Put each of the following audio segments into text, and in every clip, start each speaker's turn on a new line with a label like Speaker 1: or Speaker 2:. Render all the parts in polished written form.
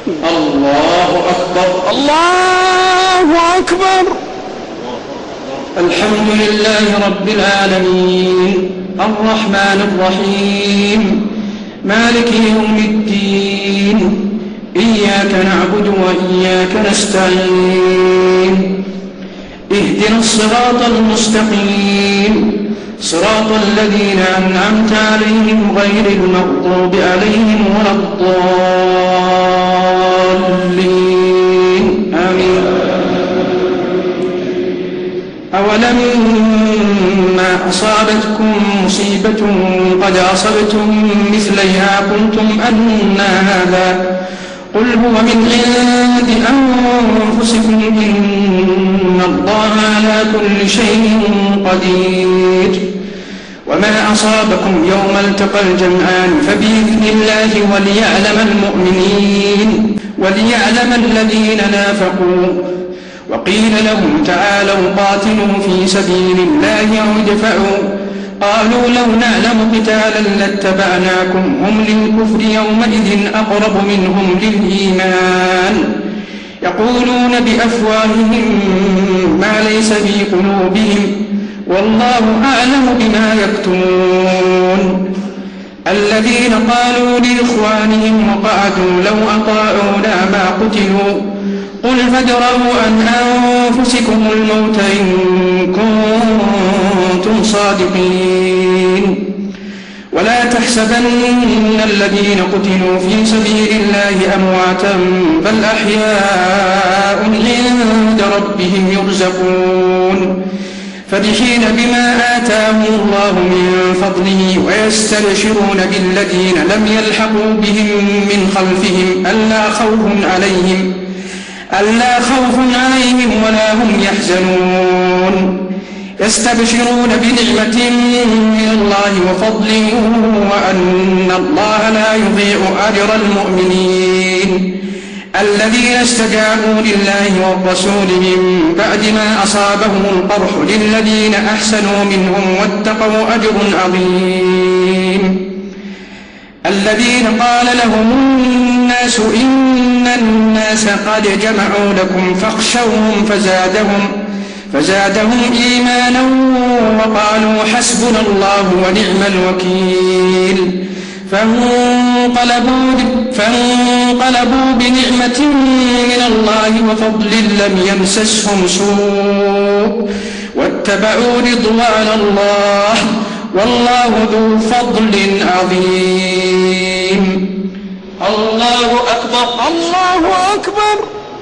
Speaker 1: الله أكبر.
Speaker 2: الله أكبر.
Speaker 1: الحمد لله رب العالمين الرحمن الرحيم مالك يوم الدين إياك نعبد وإياك نستعين اهدنا الصراط المستقيم صراط الذين أنعمت عليهم غير المغضوب عليهم ولا الضالين آمين. أولما أصابتكم مصيبة قد أصبتم مثليها قلتم أنى هذا قل هو من عند أنفسكم إن الله على كل شيء قدير. وما أصابكم يوم التقى الجمعان فبإذن الله وليعلم الذين نافقوا. وقيل لهم تعالوا قاتلوا في سبيل الله أو ادفعوا قالوا لو نعلم قتالا لاتبعناكم هم للكفر يومئذ أقرب منهم للإيمان يقولون بأفواههم ما ليس في قلوبهم والله أعلم بما يكتمون. الذين قالوا لإخوانهم وقعدوا لو أطاعونا ما قتلوا قل فادرءوا عن أنفسكم الموت إن كنتم صادقين. ولا تحسبن الذين قتلوا في سبيل الله أمواتا بل أحياء عند ربهم يرزقون فرحين بما آتاهم الله من فضله ويستبشرون بالذين لم يلحقوا بهم من خلفهم ألا خوف عليهم ولا هم يحزنون يستبشرون بنعمة من الله وفضل وأن الله لا يضيع أجر المؤمنين الذين استجابوا لله والرسول من بعد ما أصابهم القرح للذين أحسنوا منهم واتقوا أجر عظيم. الذين قال لهم الناس إن الناس قد جمعوا لكم فاخشوهم فزادهم إيمانا وقالوا حسبنا الله ونعم الوكيل فانقلبوا بنعمة من الله وفضل لم يمسسهم سوء واتبعوا رضوان الله والله ذو فضل عظيم. الله أكبر.
Speaker 2: الله أكبر.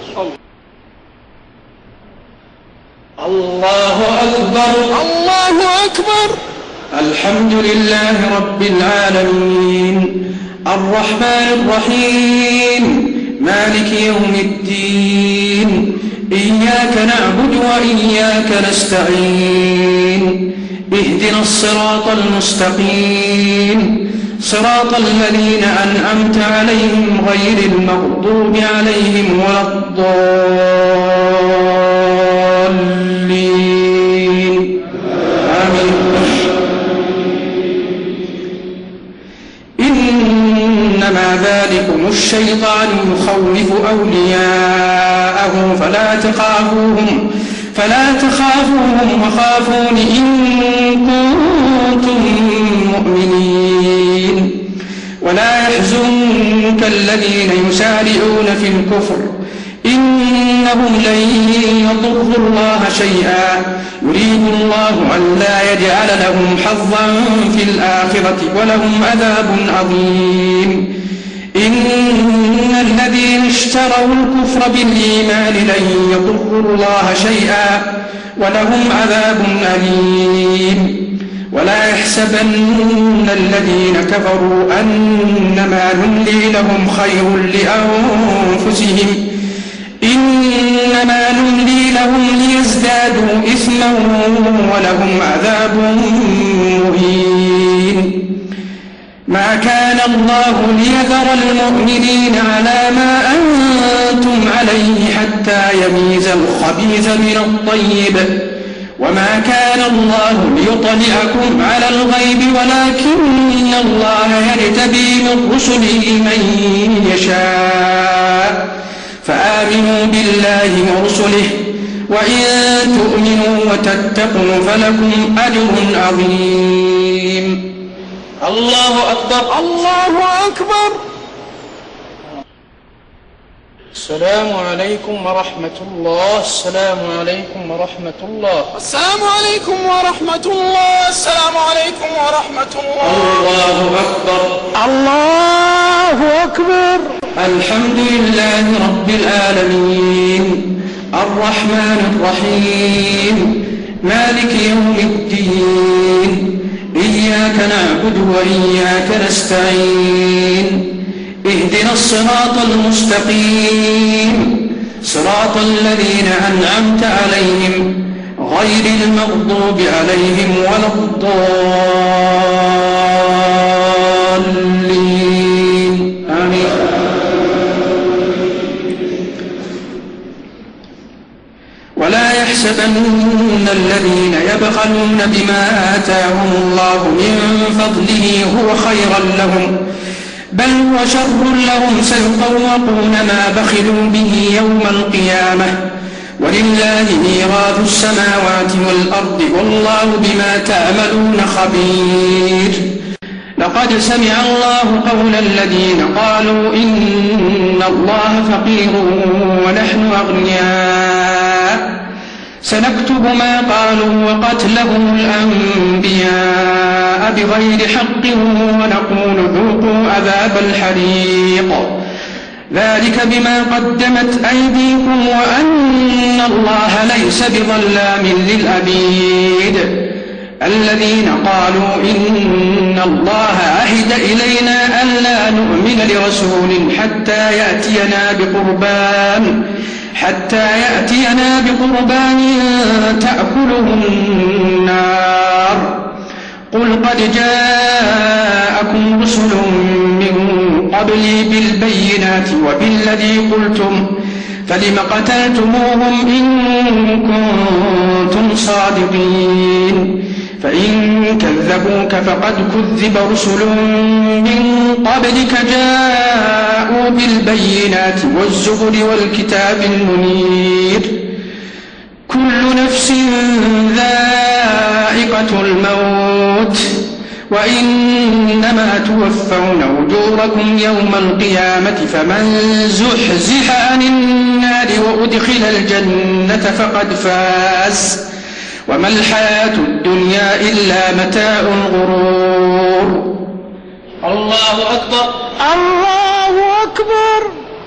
Speaker 1: الله أكبر.
Speaker 2: الله أكبر.
Speaker 1: الحمد لله رب العالمين الرحمن الرحيم مالك يوم الدين إياك نعبد وإياك نستعين اهدنا الصراط المستقيم صراط الذين أنعمت عليهم غير المغضوب عليهم ولا الضالين آمين. إنما ذلكم الشيطان يخوف أولياءه فلا تخافوهم وخافون إن كنتم مؤمنين. ولا يحزنك الذين يسارعون في الكفر إنهم لن يضروا الله شيئا يريد الله ألا يجعل لهم حظا في الآخرة ولهم عذاب عظيم. إن الذين اشتروا الكفر بالإيمان لن يضروا الله شيئا ولهم عذاب أليم. ولا يحسبن الذين كفروا أنما نملي لهم خير لأنفسهم إنما نملي لهم ليزدادوا إثما ولهم عذاب مهين. ما كان الله ليذر المؤمنين على ما أنتم عليه حتى يميز الخبيث من الطيب وما كان الله ليطلعكم على الغيب ولكن الله يجتبي من رسله من يشاء بالله ورسله وإن تؤمنوا وتتقوا فلكم أجر عظيم. الله أكبر.
Speaker 2: الله أكبر.
Speaker 1: السلام عليكم ورحمة الله. السلام عليكم ورحمة الله.
Speaker 2: السلام عليكم ورحمة الله. السلام عليكم ورحمة الله.
Speaker 1: الله أكبر.
Speaker 2: الله أكبر.
Speaker 1: الحمد لله رب العالمين الرحمن الرحيم مالك يوم الدين إياك نعبد وإياك نستعين اهدنا الصراط المستقيم صراط الذين أنعمت عليهم غير المغضوب عليهم ولا الضالين آمين. ولا يحسبن الذين يبخلون بما آتاهم الله من فضله هو خيرا لهم بل هو شر لهم سيطوقون ما بخلوا به يوم القيامة ولله ميراث السماوات والأرض والله بما تعملون خبير. لقد سمع الله قول الذين قالوا إن الله فقير ونحن أغنياء سنكتب ما قالوا وقتلهم الأنبياء بغير حق ونقول ذوقوا عذاب الحريق ذلك بما قدمت أيديكم وأن الله ليس بظلام للعبيد. الذين قالوا إن الله عهد إلينا ألا نؤمن لرسول حتى يأتينا بقربان تأكله النار قل قد جاءكم رسل من قبلي بالبينات وبالذي قلتم فلم قتلتموهم إن كنتم صادقين فإن كذبوك فقد كذب رسل من قبلك جاءوا بالبينات والزبر والكتاب المنير كل نفس ذائقة الموت وإنما توفون أجوركم يوم القيامة فمن زحزح عن النار وأدخل الجنة فقد فاز وما الحياة الدنيا إلا متاع الغرور. الله أكبر.
Speaker 2: الله أكبر.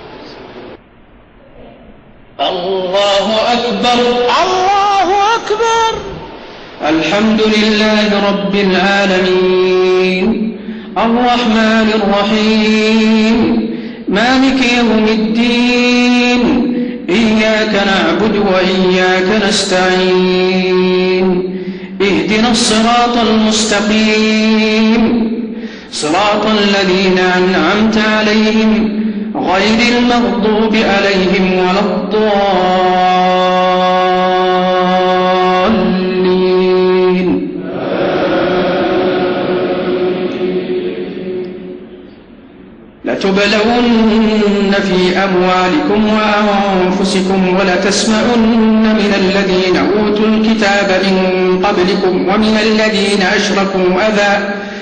Speaker 1: الله أكبر.
Speaker 2: الله أكبر.
Speaker 1: الحمد لله رب العالمين الرحمن الرحيم مالك يوم الدين إياك نعبد وإياك نستعين اهدنا الصراط المستقيم صراط الذين أنعمت عليهم غير المغضوب عليهم ولا الضالين. لتبلون في أموالكم وأنفسكم ولتسمعن من الذين أوتوا الكتاب من قبلكم ومن الذين أشركوا أذى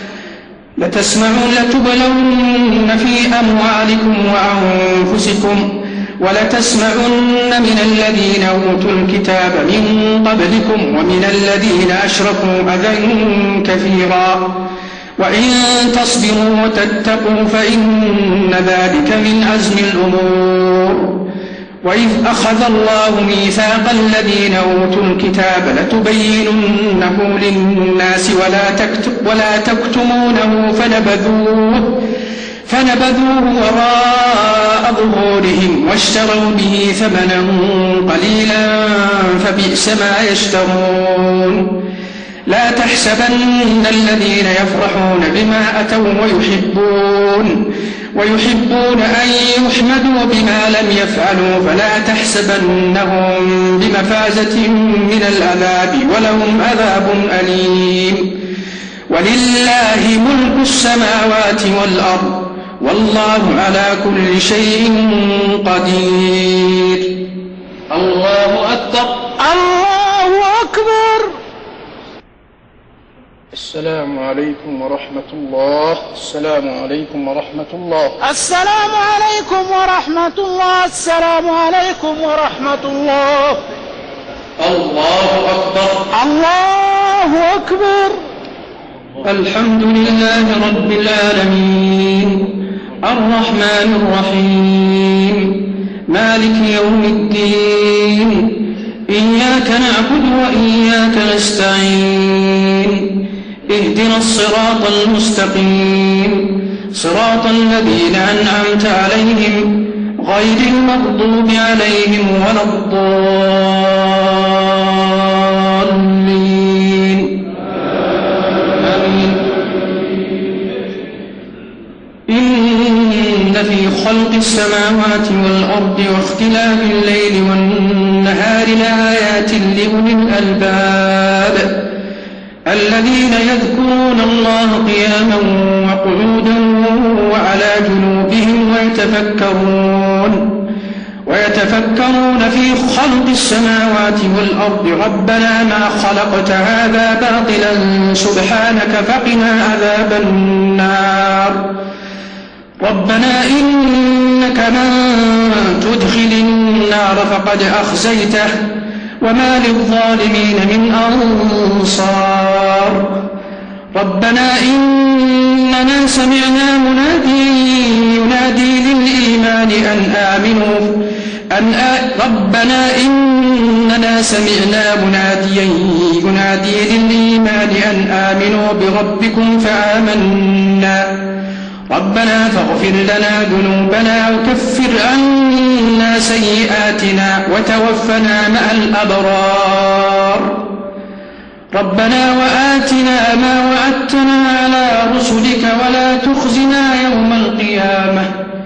Speaker 1: لتبلون في أموالكم وأنفسكم ولتسمعن من الذين أوتوا الكتاب من قبلكم ومن الذين أشركوا أذى كثيرا وإن تصبروا وتتقوا فإن ذلك من عزم الأمور. وإذ أخذ الله ميثاق الذين أوتوا الكتاب لتبيننه للناس ولا تكتمونه فنبذوه وراء ظهورهم واشتروا به ثمنا قليلا فبئس ما يشترون. لا تحسبن الذين يفرحون بما أتوا ويحبون أن يحمدوا بما لم يفعلوا فلا تحسبنهم بمفازة من العذاب ولهم عذاب أليم. ولله ملك السماوات والأرض والله على كل شيء قدير.
Speaker 2: عليكم ورحمة الله. السلام عليكم ورحمة الله.
Speaker 3: السلام عليكم ورحمة الله. السلام عليكم ورحمة الله.
Speaker 1: الله أكبر.
Speaker 3: الله أكبر.
Speaker 1: الحمد لله رب العالمين الرحمن الرحيم مالك يوم الدين إياك نعبد وإياك نستعين اهدنا الصراط المستقيم صراط الذين أنعمت عليهم غير المغضوب عليهم ولا الضالين آمين. إن في خلق السماوات والأرض واختلاف الليل والنهار لآيات لأولي الألباب الذين يذكرون الله قياما وقعودا وعلى جنوبهم ويتفكرون في خلق السماوات والأرض ربنا ما خلقت هذا باطلا سبحانك فقنا عذاب النار ربنا إنك من تدخل النار فقد أخزيته وما للظالمين من أنصار ربنا إننا سمعنا منادي ينادي للإيمان ربنا إننا سمعنا مناديا ينادي للإيمان أن آمنوا بربكم فآمنا ربنا فاغفر لنا ذنوبنا وكفر عنا سيئاتنا وتوفنا مع الأبرار ربنا وآتنا ما وعدتنا على رسلك ولا تخزنا يوم القيامة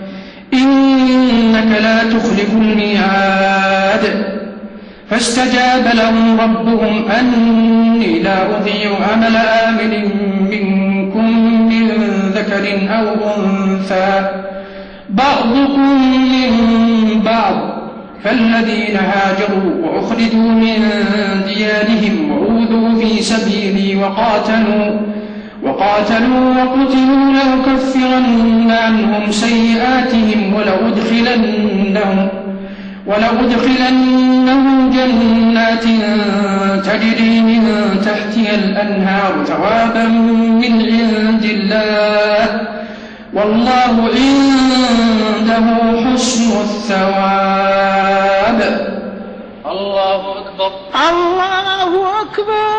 Speaker 1: إنك لا تخلف الميعاد فاستجاب لهم ربهم أني لا أضيع عمل آمل منكم من ذكر أو أنثى بعضكم من بعض فالذين هاجروا وأخرجوا من ديارهم وأوذوا في سبيلي وقاتلوا وقتلوا لأكفرن عنهم سيئاتهم ولأدخلنهم جنات تجري من تحتها الأنهار ثوابا من عند الله والله عنده حسن الثواب. الله أكبر.
Speaker 3: الله أكبر.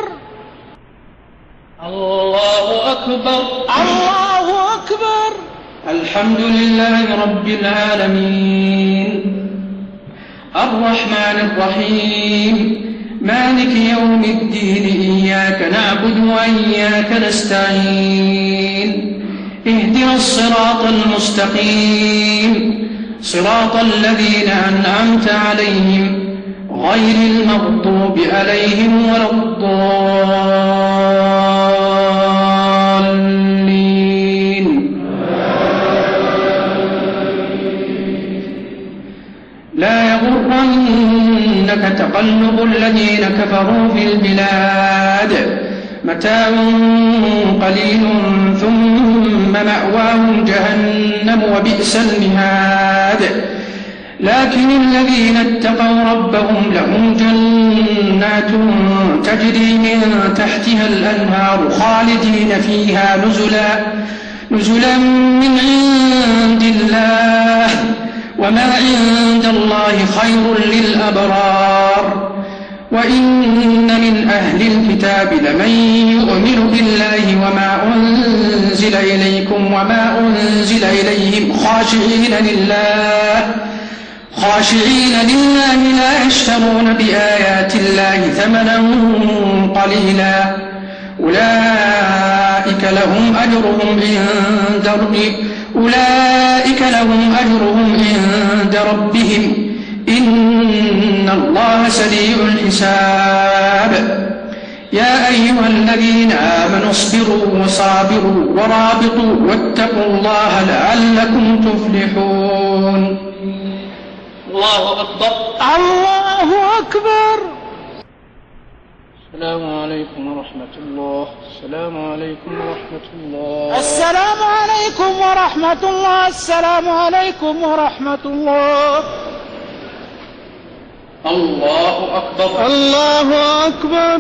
Speaker 1: الله أكبر.
Speaker 3: الله أكبر.
Speaker 1: الحمد لله رب العالمين الرحمن الرحيم مالك يوم الدين إياك نعبد وإياك نستعين اهدنا الصراط المستقيم صراط الذين أنعمت عليهم غير المغضوب عليهم ولا الضالين. لا يغرنك تقلب الذين كفروا في البلاد متاع قليل ثم مأواهم جهنم وبئس المهاد لكن الذين اتقوا ربهم لهم جنات تجري من تحتها الأنهار خالدين فيها نزلا من عند الله وما عند الله خير للأبرار وإن من أهل الكتاب لمن يؤمن بالله وما أنزل إليكم وما أنزل إليهم خاشعين لله لا يشترون بآيات الله ثمنا قليلا أولئك لهم أجرهم عند ربهم إن الله سريع الحساب. يا أيها الذين آمنوا اصبروا وصابروا ورابطوا واتقوا الله لعلكم تفلحون. الله أكبر.
Speaker 3: الله أكبر.
Speaker 1: السلام عليكم ورحمة الله. السلام عليكم ورحمة الله.
Speaker 3: السلام عليكم ورحمة الله. السلام عليكم ورحمة الله.
Speaker 1: الله أكبر.
Speaker 3: الله أكبر.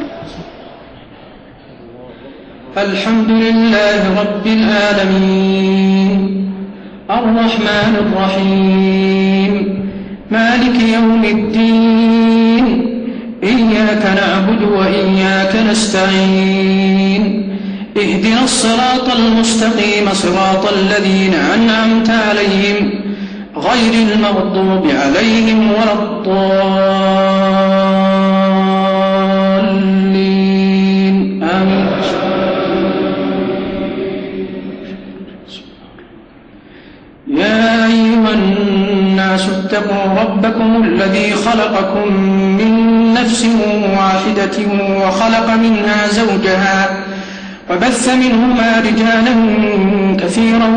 Speaker 1: الحمد لله رب العالمين الرحمن الرحيم مالك يوم الدين إياك نعبد وإياك نستعين اهدنا الصراط المستقيم صراط الذين أنعمت عليهم غير المغضوب عليهم ولا الضالين آمين. يا أيها الناس اتقوا ربكم الذي خلقكم من نفس واحدة وخلق منها زوجها وبث منهما رجالا كثيرا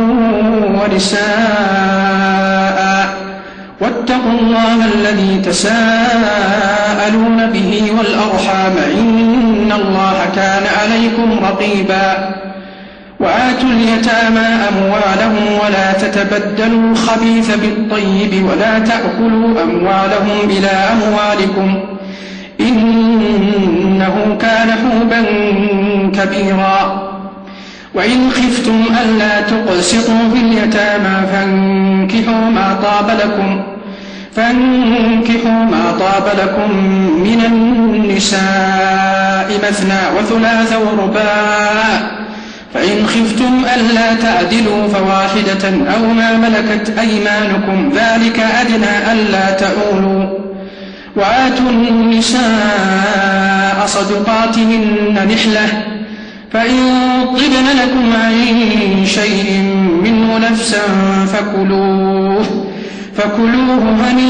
Speaker 1: ونساء واتقوا الله الذي تساءلون به والأرحام إن الله كان عليكم رقيبا. وآتوا اليتامى أموالهم ولا تتبدلوا الخبيث بالطيب ولا تأكلوا أموالهم إلى أموالكم إنه كان حوبا كبيرا. وإن خفتم ألا تقسطوا في اليتامى فانكحوا ما طاب لكم من النساء مثنى وثلاث ورباع فإن خفتم ألا تعدلوا فواحدة أو ما ملكت أيمانكم ذلك أدنى ألا تعولوا. وآتوا النساء صدقاتهن نحلة فإن طبن لكم عن شيء منه نفسا فكلوه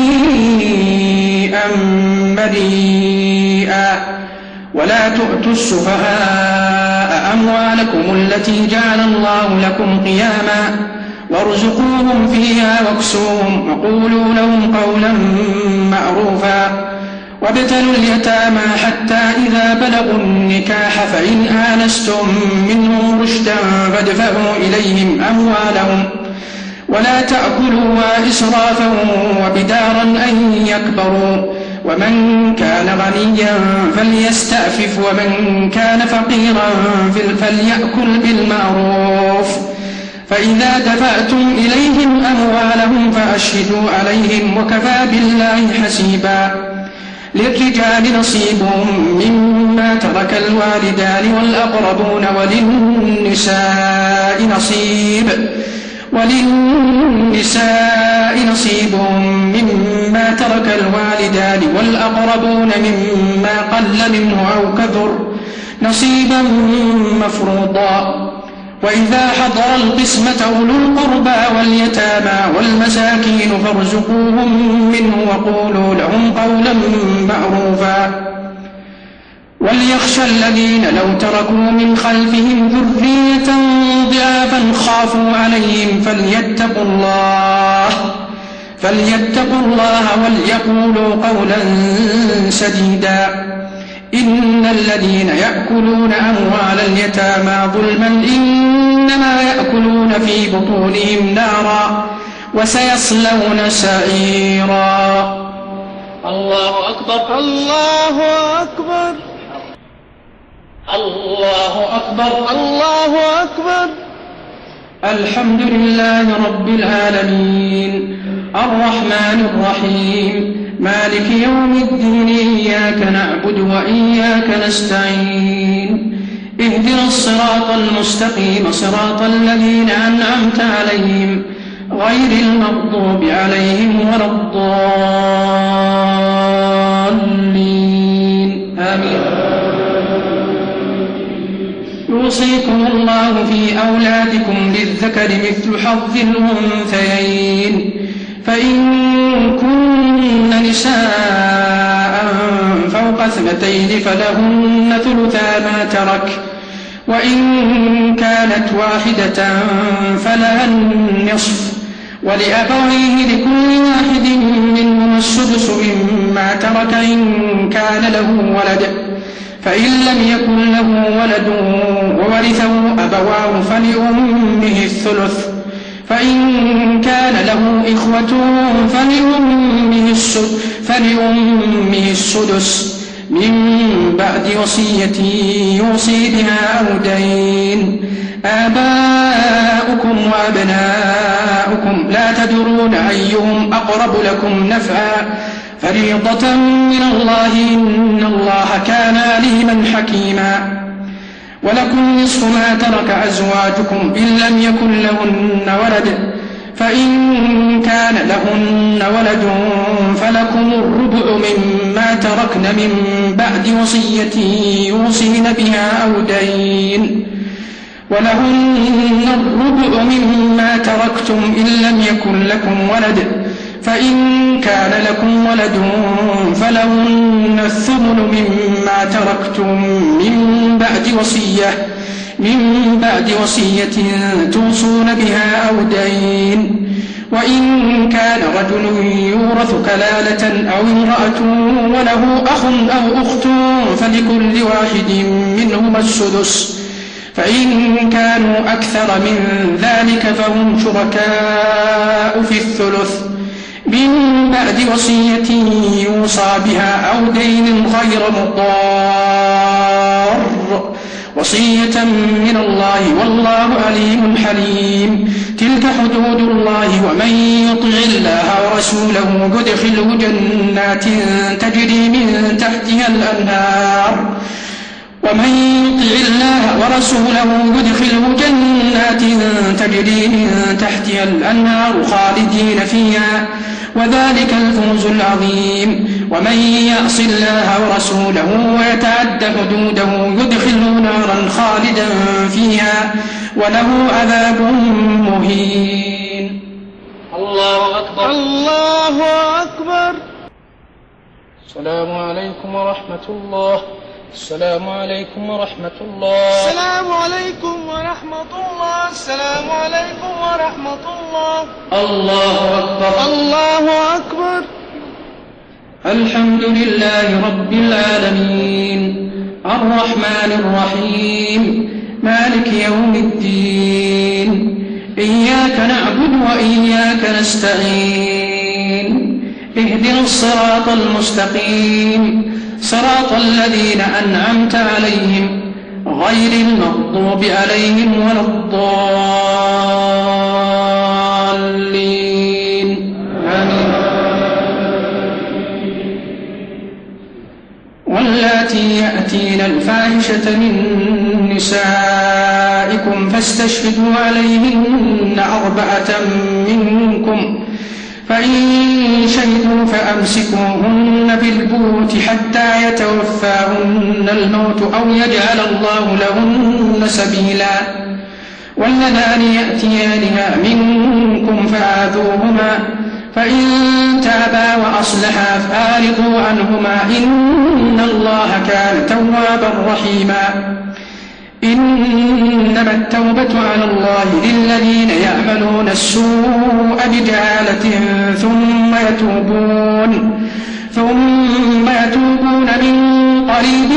Speaker 1: هنيئا مريئا. ولا تؤتوا السفهاء أموالكم التي جعل الله لكم قياما وارزقوهم فيها واكسوهم وقولوا لهم قولا معروفا. وابتلوا اليتامى حتى إذا بلغوا النكاح فإن آنستم منهم رشدا فادفعوا إليهم أموالهم ولا تأكلوها إسرافا وبدارا أن يكبروا. ومن كان غنيا فليستعفف ومن كان فقيرا فليأكل بالمعروف. فإذا دفعتم إليهم أموالهم فأشهدوا عليهم وكفى بالله حسيبا. للرجال نصيب مما ترك الوالدان والأقربون وللنساء نصيب مما ترك الوالدان والأقربون مما قل منه أو كثر نصيبا مفروضا. وإذا حضر القسمة أولو القربى واليتامى والمساكين فارزقوهم منه وقولوا لهم قولا معروفا. وليخشى الذين لو تركوا من خلفهم ذرية ضعافا خافوا عليهم فليتقوا الله وليقولوا قولا سديدا. إن الذين يأكلون أموال اليتامى ظلما إنما يأكلون في بطونهم نارا وسيصلون سعيرا. الله أكبر. الله أكبر. الله أكبر. الله أكبر. الحمد لله رب العالمين الرحمن الرحيم مالك يوم الدين إياك نعبد وإياك نستعين اهدنا الصراط المستقيم صراط الذين أنعمت عليهم غير المغضوب عليهم ولا الضالين آمين. يوصيكم الله في أولادكم للذكر مثل حظ الأنثيين فإن كن نساء فوق 2 فلهن ثلثا ما ترك وإن كانت واحدة فلها النصف ولأبويه لكل واحد منهما السدس مما ترك إن كان له ولد فإن لم يكن له ولد وورثه أبواه فلأمه الثلث، فإن كان له إخوة فلأمه السدس من بعد وصية يوصي بها أو دين. آباؤكم وأبناؤكم لا تدرون أيهم أقرب لكم نفعا فريضة من الله إن الله كان عليما حكيما. ولكم نصف ما ترك أزواجكم إن لم يكن لهن ولد، فإن كان لهن ولد فلكم الربع مما تركن من بعد وصية يوصين بها أو دين، ولهن الربع مما تركتم إن لم يكن لكم ولد، فإن كان لكم ولد فلهن الثمن مما تركتم من بعد وصية توصون بها أو دين. وإن كان رجل يورث كلالة أو امرأة وله أخ أو أخت فلكل واحد منهما السدس، فإن كانوا أكثر من ذلك فهم شركاء في الثلث من بعد وصية يوصى بها أو دين غير مضار، وصية من الله والله عليم حليم. تلك حدود الله ومن يطع الله ورسوله يدخله جنات تجري من تحتها الأنهار تجري من تحتها الأنهار خالدين فيها وذلك الفوز العظيم. ومن يعص الله ورسوله ويتعد حدوده يدخله نارا خالدا فيها وله عذاب مهين.
Speaker 3: الله أكبر. الله أكبر.
Speaker 1: السلام عليكم ورحمة الله. السلام عليكم ورحمة الله.
Speaker 3: السلام عليكم ورحمة الله. السلام عليكم ورحمة الله.
Speaker 1: الله أكبر.
Speaker 3: الله أكبر.
Speaker 1: الحمد لله رب العالمين الرحمن الرحيم مالك يوم الدين إياك نعبد وإياك نستعين اهدنا الصراط المستقيم صراط الذين أنعمت عليهم غير المغضوب عليهم ولا الضالين آمين. واللاتي يأتين الفاحشة من نسائكم فاستشهدوا عليهن 4 منكم فإن شهدوا فأمسكوهن بالبيوت حتى يتوفاهن الموت أو يجعل الله لهن سبيلا. واللذان يأتيانها منكم فآذوهما فإن تابا وأصلحا فأعرضوا عنهما إن الله كان توابا رحيما. إنما التوبة على الله للذين يعملون السوء بجهالة ثم يتوبون من قريب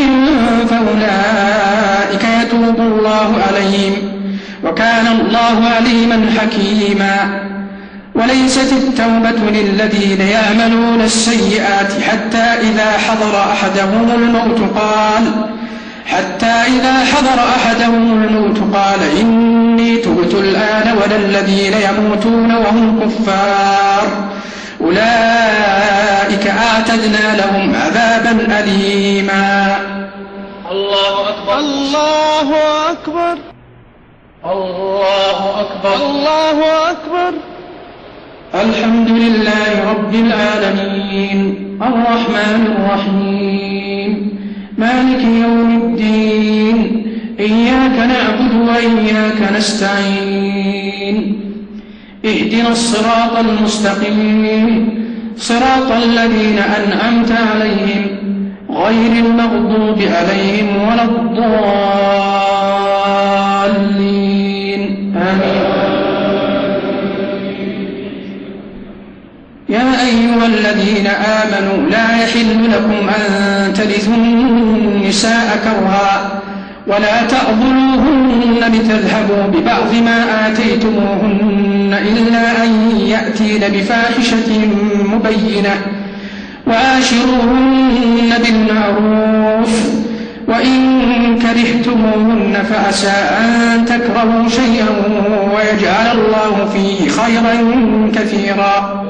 Speaker 1: فأولئك يتوب الله عليهم وكان الله عليما حكيما. وليست التوبة للذين يعملون السيئات حتى إذا حضر أحدهم الموت قال إني تبت الآن ولا الذين يموتون وهم كفار أولئك أعتدنا لهم عذابا أليما.
Speaker 3: الله أكبر. الله أكبر.
Speaker 1: الله أكبر.
Speaker 3: الله أكبر.
Speaker 1: الحمد لله رب العالمين الرحمن الرحيم مالك يوم الدين إياك نعبد وإياك نستعين اهدنا الصراط المستقيم صراط الذين أنعمت عليهم غير المغضوب عليهم ولا الضالين آمين. يا أيها أيها الذين آمنوا لا يحل لكم أن ترثوا النساء كرها ولا تأضلوهن لتذهبوا ببعض ما آتيتموهن إلا أن يأتين بفاحشة مبينة وآشروهن بالمعروف وإن كرهتموهن فعسى أن تكرهوا شيئا ويجعل الله فيه خيرا كثيرا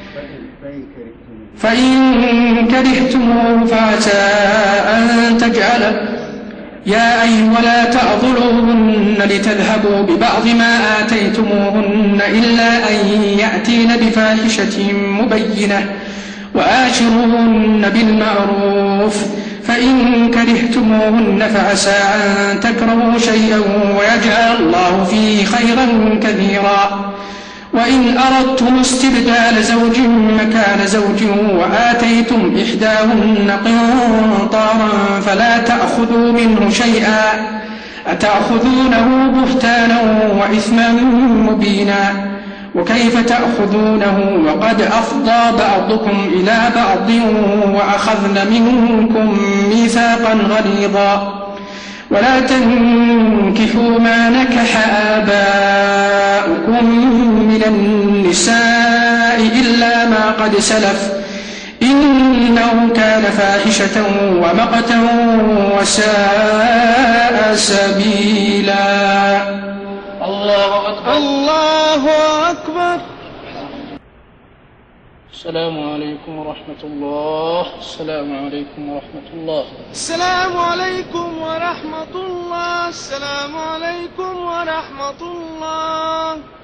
Speaker 1: فإن كرهتموه فعسى أن تجعل يا أيها لا تأضلوهن لتذهبوا ببعض ما آتيتموهن إلا أن يأتين بفاحشة مبينة وآشروهن بالمعروف فإن كرهتموهن فعسى أن تكرهوا شيئا ويجعل الله فيه خيرا كثيرا وإن أردتم استبدال زوج مكان زوج وآتيتم إحداهن قنطارا فلا تأخذوا منه شيئا أتأخذونه بهتانا وإثما مبينا وكيف تأخذونه وقد أفضى بعضكم إلى بعض وأخذن منكم ميثاقا غليظا ولا تنكحوا ما نكح آباؤكم من النساء إلا ما قد سلف إنه كان فاحشة ومقتا وساء سبيلا.
Speaker 2: الله أكبر.
Speaker 3: الله أكبر.
Speaker 2: السلام عليكم ورحمة الله. السلام عليكم ورحمة الله.
Speaker 3: السلام عليكم ورحمة الله. السلام عليكم ورحمة الله.